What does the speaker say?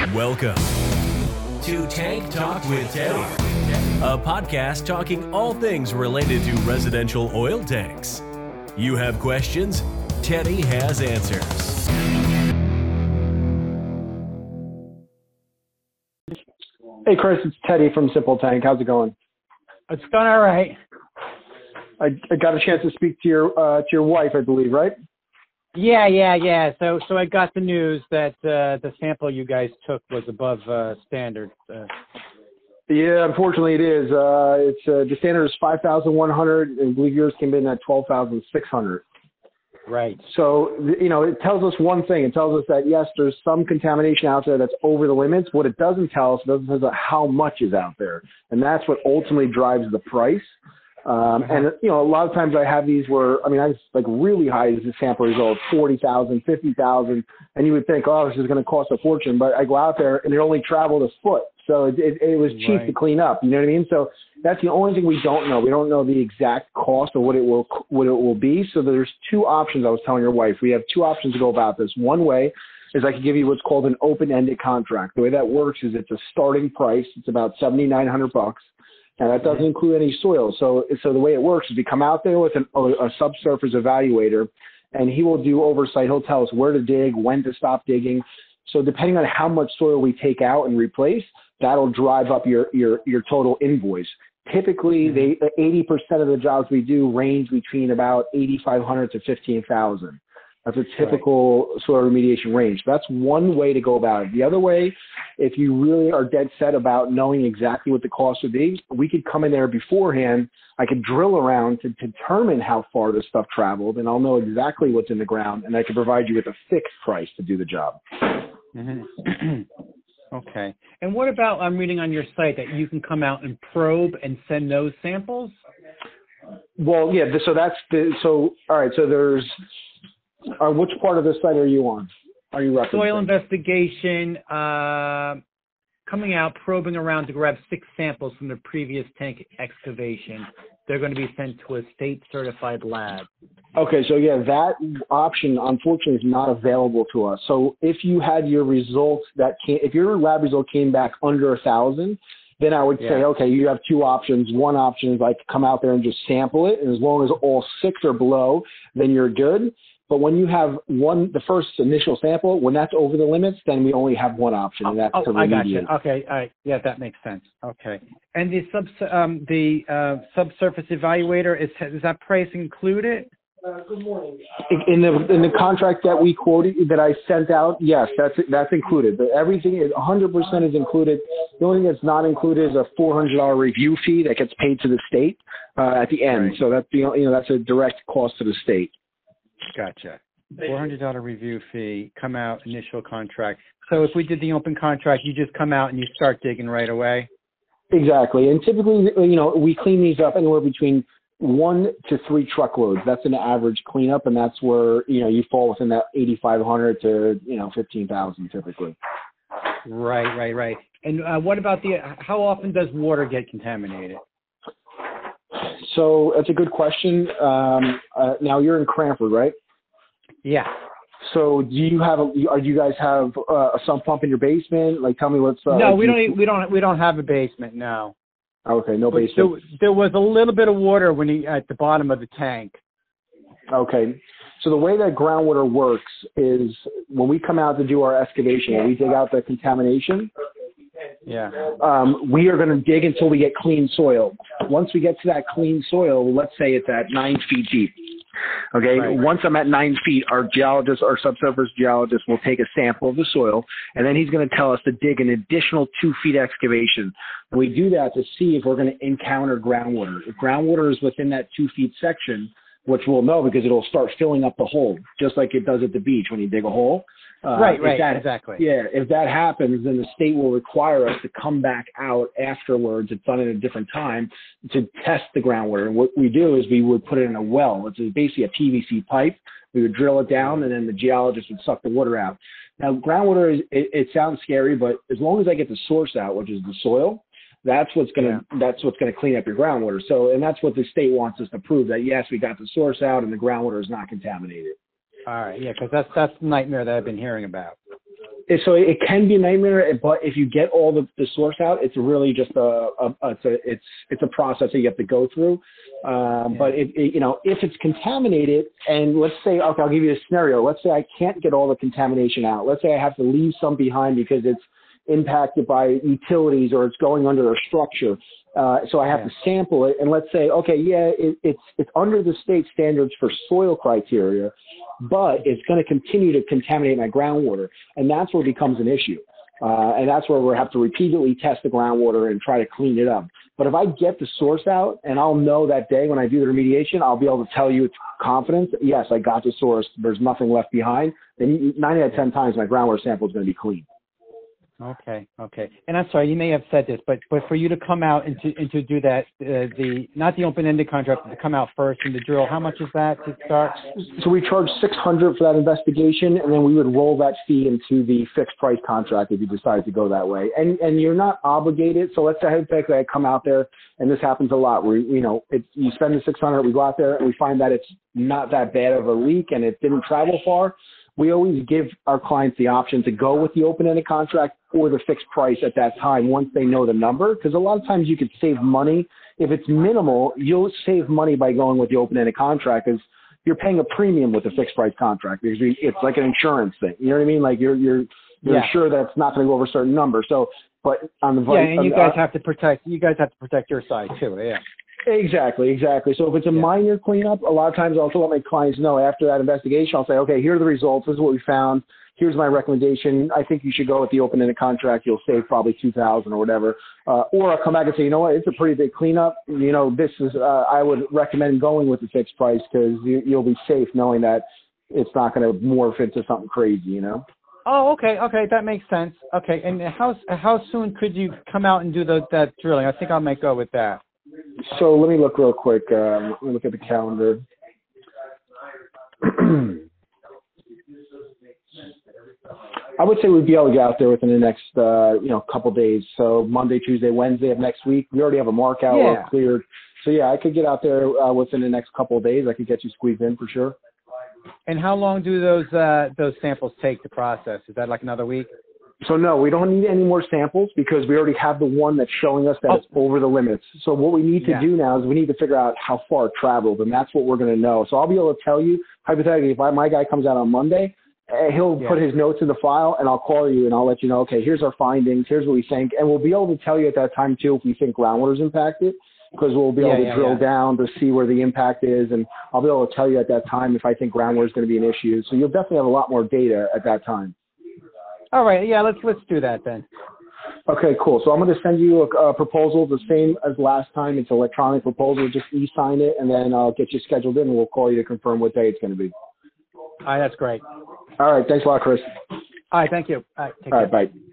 Welcome to Tank Talk with Teddy, a podcast talking all things related to residential oil tanks. You have questions? Teddy has answers. Hey, Chris, it's Teddy from Simple Tank. How's it going? It's going all right. I got a chance to speak to your wife, I believe, right? Yeah. So I got the news that the sample you guys took was above standard. Yeah, unfortunately it is. It's the standard is 5,100, and I believe yours came in at 12,600. Right. So, it tells us one thing. It tells us that, yes, there's some contamination out there that's over the limits. What it doesn't tell us, it doesn't tell us how much is out there. And that's what ultimately drives the price. And, a lot of times I have these where, I was like really high as a sample result, 40,000, 50,000. And you would think, oh, this is going to cost a fortune. But I go out there and it only traveled a foot. So it was cheap to clean up. You know what I mean? So that's the only thing we don't know. We don't know the exact cost of what it will be. So there's two options. I was telling your wife, we have two options to go about this. One way is I can give you what's called an open-ended contract. The way that works is it's a starting price. It's about $7,900. Now, that doesn't include any soil. So the way it works is we come out there with a subsurface evaluator, and he will do oversight. He'll tell us where to dig, when to stop digging. So depending on how much soil we take out and replace, that'll drive up your total invoice. Typically, 80% of the jobs we do range between about $8,500 to $15,000. That's a typical soil remediation range. That's one way to go about it. The other way, if you really are dead set about knowing exactly what the cost would be, we could come in there beforehand. I could drill around to determine how far this stuff traveled, and I'll know exactly what's in the ground, and I can provide you with a fixed price to do the job. Mm-hmm. Okay. And what about, I'm reading on your site that you can come out and probe and send those samples? Well, yeah, all right, so there's, which part of the site are you on? Are you referencing? Soil investigation, coming out, probing around to grab 6 samples from the previous tank excavation. They're going to be sent to a state-certified lab. Okay, so yeah, that option unfortunately is not available to us. So if you had your results if your lab result came back under 1,000, then I would say, okay, you have two options. One option is like come out there and just sample it, and as long as all 6 are below, then you're good. But when you have the first initial sample, when that's over the limits, then we only have one option, and that's to remediate. I got you. Okay, all right. Yeah, that makes sense. Okay. And the subsurface evaluator, is that price included? Good morning. In the contract that we quoted, that I sent out, yes, that's included. But everything is 100% is included. The only thing that's not included is a $400 review fee that gets paid to the state at the end. Right. So that's that's a direct cost to the state. Gotcha. $400 review fee, come out, initial contract. So if we did the open contract, you just come out and you start digging right away? Exactly. And typically, we clean these up anywhere between 1 to 3 truckloads. That's an average cleanup, and that's where, you fall within that 8,500 to, 15,000 typically. Right. And what about how often does water get contaminated? So that's a good question. Now you're in Cranford, right? Yeah. So do you guys have a sump pump in your basement? Like, tell me what's. No, we don't have a basement. No. Okay, no basement. There was a little bit of water at the bottom of the tank. Okay. So the way that groundwater works is when we come out to do our excavation and we dig out the contamination. Yeah. We are going to dig until we get clean soil. Once we get to that clean soil, let's say it's at 9 feet deep. Okay. Right. Once I'm at 9 feet, our subsurface geologist will take a sample of the soil, and then he's going to tell us to dig an additional 2 feet excavation. And we do that to see if we're going to encounter groundwater. If groundwater is within that 2 feet section, which we'll know because it'll start filling up the hole, just like it does at the beach when you dig a hole. Right, exactly. Yeah, if that happens, then the state will require us to come back out afterwards. It's done at a different time to test the groundwater. And what we do is we would put it in a well. It's basically a PVC pipe. We would drill it down, and then the geologist would suck the water out. Now, groundwater, it sounds scary, but as long as I get the source out, which is the soil, that's what's going to clean up your groundwater. So, and that's what the state wants us to prove, that yes, we got the source out and the groundwater is not contaminated. All right, yeah, because that's the nightmare that I've been hearing about. So it can be a nightmare, but if you get all the source out, it's really just it's a process that you have to go through. But if it's contaminated, and let's say, okay, I'll give you a scenario. Let's say I can't get all the contamination out. Let's say I have to leave some behind because it's impacted by utilities or it's going under a structure. So I have to sample it, and let's say, okay, it's under the state standards for soil criteria, but it's going to continue to contaminate my groundwater, and that's where it becomes an issue. And that's where we'll have to repeatedly test the groundwater and try to clean it up. But if I get the source out, and I'll know that day when I do the remediation, I'll be able to tell you with confidence, yes, I got the source, there's nothing left behind, then 9 out of 10 times my groundwater sample is going to be clean. Okay. And I'm sorry, you may have said this, but for you to come out and to do that, not the open-ended contract, but to come out first and the drill, how much is that to start? So we charge $600 for that investigation, and then we would roll that fee into the fixed price contract if you decide to go that way. And you're not obligated. So let's say hypothetically I come out there, and this happens a lot, where you spend the $600, we go out there and we find that it's not that bad of a leak and it didn't travel far. We always give our clients the option to go with the open-ended contract or the fixed price at that time once they know the number, because a lot of times you could save money. If it's minimal, you'll save money by going with the open-ended contract because you're paying a premium with the fixed price contract because it's like an insurance thing. You know what I mean? Like you're sure that it's not going to go over a certain number. So, but on the and you guys have to protect your side too. Yeah. Exactly. So if it's a minor cleanup, a lot of times I'll also let my clients know after that investigation, I'll say, okay, here are the results. This is what we found. Here's my recommendation. I think you should go with the open-ended contract. You'll save probably $2,000 or whatever. Or I'll come back and say, you know what, it's a pretty big cleanup. This is, I would recommend going with the fixed price because you'll be safe knowing that it's not going to morph into something crazy, Oh, okay, that makes sense. Okay, and how soon could you come out and do that drilling? I think I might go with that. So let me look real quick. Let me look at the calendar. I would say we'd be able to get out there within the next, couple days. So Monday, Tuesday, Wednesday of next week. We already have a mark out. We're cleared. So I could get out there within the next couple of days. I could get you squeezed in for sure. And how long do those samples take to process? Is that like another week? So no, we don't need any more samples because we already have the one that's showing us that it's over the limits. So what we need to do now is we need to figure out how far it traveled, and that's what we're going to know. So I'll be able to tell you, hypothetically, if my guy comes out on Monday, he'll put his notes in the file, and I'll call you, and I'll let you know, okay, here's our findings, here's what we think, and we'll be able to tell you at that time, too, if we think groundwater's impacted, because we'll be able to drill down to see where the impact is, and I'll be able to tell you at that time if I think groundwater's going to be an issue. So you'll definitely have a lot more data at that time. All right, let's do that then. Okay, cool. So I'm going to send you a proposal the same as last time. It's an electronic proposal. Just e-sign it, and then I'll get you scheduled in, and we'll call you to confirm what day it's going to be. All right, that's great. All right, thanks a lot, Chris. All right, thank you. All right, take care. All right, bye.